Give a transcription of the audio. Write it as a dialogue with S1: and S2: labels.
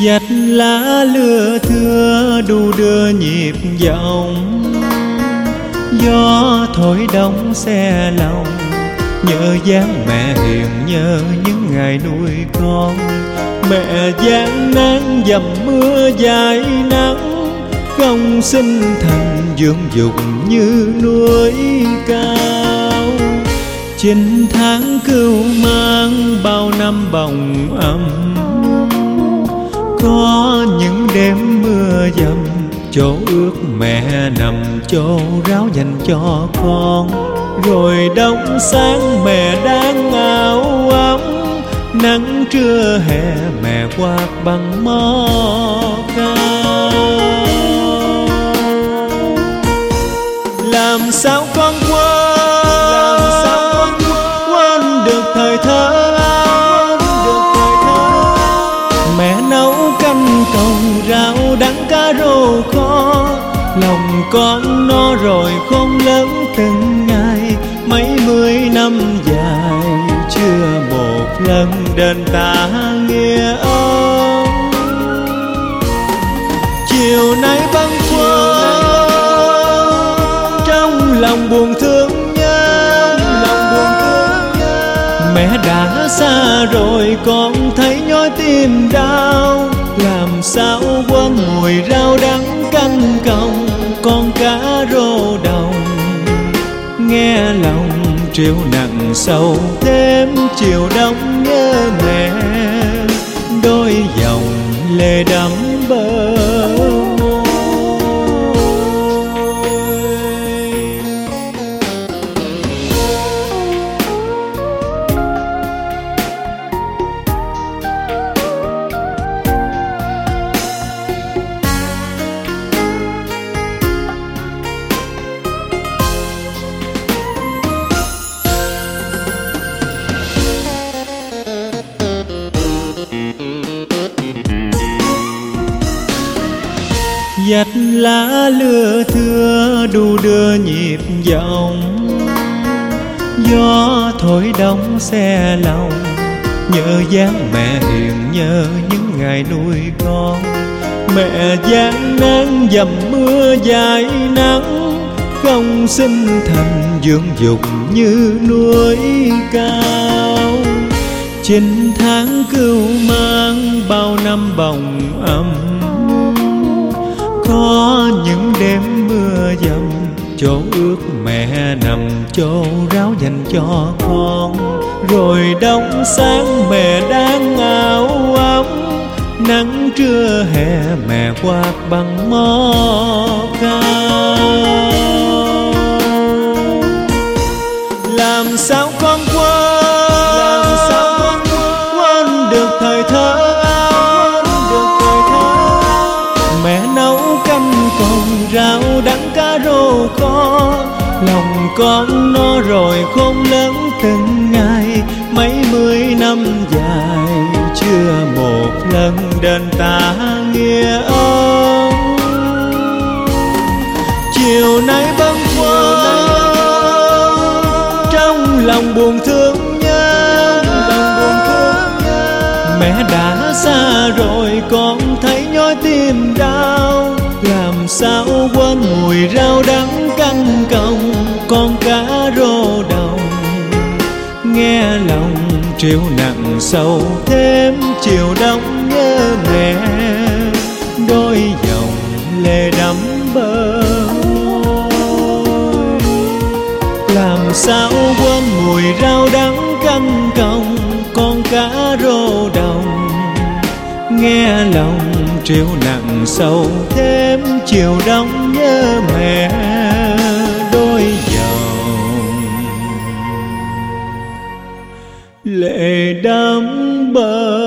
S1: Dạch lá lưa thưa đu đưa nhịp dòng, gió thổi đông xe lòng. Nhớ dáng mẹ hiền, nhớ những ngày nuôi con. Mẹ dáng nắng dầm mưa dài nắng, không sinh thành dưỡng dục như núi cao. 9 tháng cưu mang bao năm bồng âm, có những đêm mưa dầm, chỗ ước mẹ nằm, chỗ ráo dành cho con. Rồi đông sáng mẹ đang áo ấm, nắng trưa hè mẹ quạt bằng mõ cao. Làm sao con quên được thời thơ ấu. Mẹ nấu canh còng rau đắng cá rô kho, lòng con no rồi khôn lớn từng ngày. Mấy mươi năm dài chưa một lần đền tạ nghĩa ơn. Chiều nay bâng khuâng trong lòng buồn thương nhớ. Mẹ đã xa rồi con thấy nhói tim đau. Làm sao quên mùi rau đắng canh còng, con cá rô đồng. Nghe lòng triều nặng sâu thêm chiều đông nhớ mẹ, đôi dòng lệ đẫm bờ môi. Dạch lá lưa thưa đu đưa nhịp dòng, gió thổi đông xe lòng. Nhớ dáng mẹ hiền, nhớ những ngày nuôi con. Mẹ dáng nắng dầm mưa dài nắng, không sinh thành dưỡng dục như núi cao. 9 tháng cưu mang bao năm bồng âm, có những đêm mưa dầm, chỗ ước mẹ nằm, chỗ ráo dành cho con. Rồi đông sáng mẹ đang áo ấm, nắng trưa hè mẹ quạt bằng mõ cao. Làm sao con quên được thời thơ ấu. Mẹ nấu canh còng rau đắng cá rô kho, lòng con no rồi khôn lớn từng ngày. Mấy mươi năm dài chưa một lần đền tạ nghĩa ơn. Chiều nay bâng khuâng trong lòng buồn thương nhớ. Mẹ đã xa rồi con thấy nhói tim đau. Làm sao quên mùi rau đắng canh còng, con cá rô đồng. Nghe lòng triều nặng sâu thêm chiều đông nhớ mẹ, đôi dòng lệ đẫm bờ môi. Làm sao quên mùi rau đắng canh còng, con cá rô đồng. Nghe lòng triều nặng sâu thêm chiều đông nhớ mẹ, đôi dòng lệ đẫm bờ